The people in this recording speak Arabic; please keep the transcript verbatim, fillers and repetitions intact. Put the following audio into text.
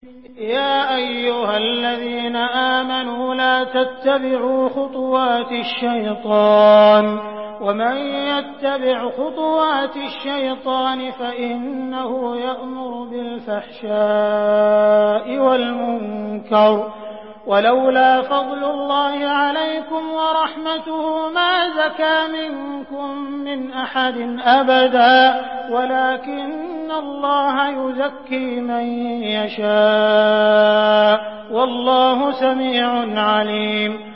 يَا أَيُّهَا الَّذِينَ آمَنُوا لَا تَتَّبِعُوا خُطُوَاتِ الشَّيْطَانِ ۚ وَمَن يَتَّبِعْ خُطُوَاتِ الشَّيْطَانِ فَإِنَّهُ يَأْمُرُ بِالْفَحْشَاءِ وَالْمُنكَرِ ۚ وَلَوْلَا فَضْلُ اللَّهِ عَلَيْكُمْ وَرَحْمَتُهُ مَا زَكَىٰ مِنكُم مِّنْ أَحَدٍ أَبَدًا وَلَٰكِنَّ اللَّهَ يُزَكِّي مَن يَشَاءُ ۗ وَاللَّهُ سَمِيعٌ عَلِيمٌ